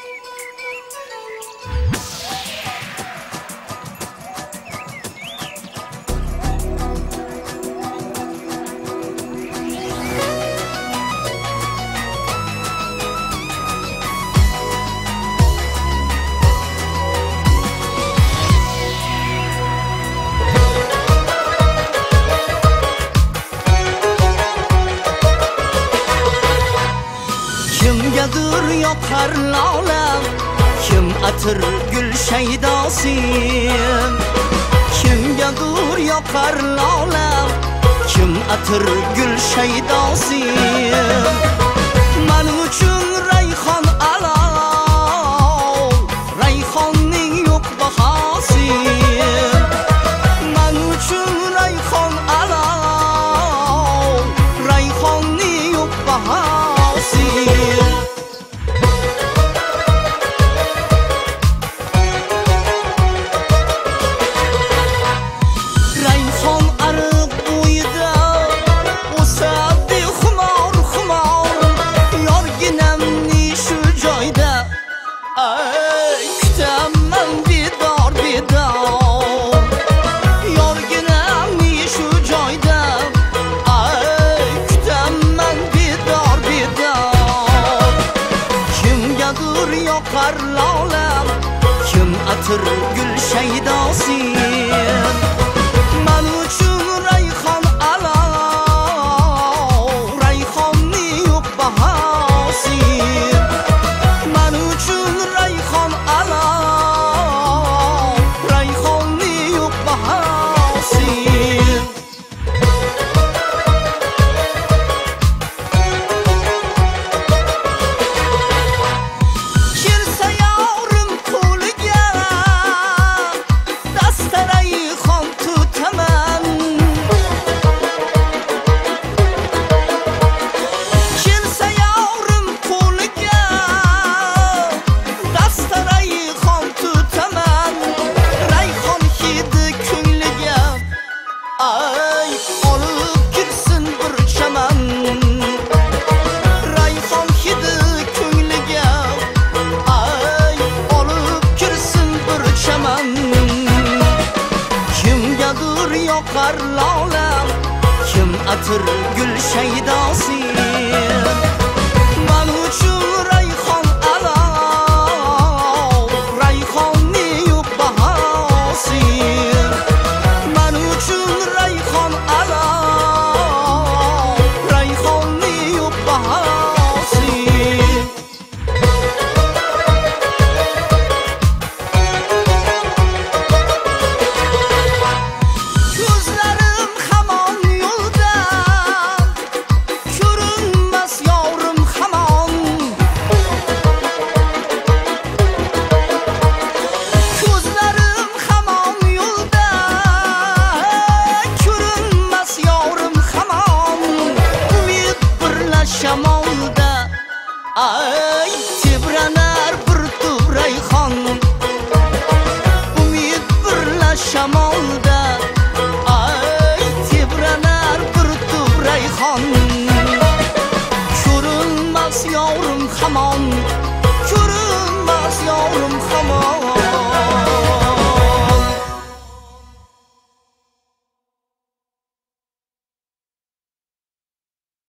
Kimgadir yoqar lolam, kim atir gul shaydosim. Kimgadir yoqar lolam, kim atir gul shaydosim. Men uchun rayhon alov, rayhonning yo'q bahosi. Men uchun rayhon alov, rayhonning yo'q bahosi. Rayhon ariq bo'yida o'sadi xumor xumor, yorginamni shu joyda kutaman bedor bedor. Yorginamni shu joyda kutaman bedor bedor. Kimgadir yoqar lolam, kim atir gul shaydosim. Men uchun rayhon alov, rayhonni yo'q bahosi. Men uchun rayhon alov, rayhonni yo'q bahosi. Kelsa yorim qo'liga, dasta rayhon tutaman. Kelsa yorim qo'liga, dasta rayhon tutaman. Rayhon hidi ko'ngliga, olib kirsin bir chaman. Rayhon hidi ko'ngliga, olib kirsin bir chaman. Kimgadir yoqar lolam, kim atir gul shaydosim. Men uchun rayhon alov, rayhonni yo'q bahosi. Men uchun rayhon alov, rayhonni yo'q bahosi. Ko'zlarim hamon yo'lda, ko'rinmas yorim hamon. Ko'zlarim hamon yo'lda, ko'rinmas yorim hamon. Umid birla shamolda, tebranar bir tub rayhon. Umid birla shamolda, tebranar bir tub rayhon.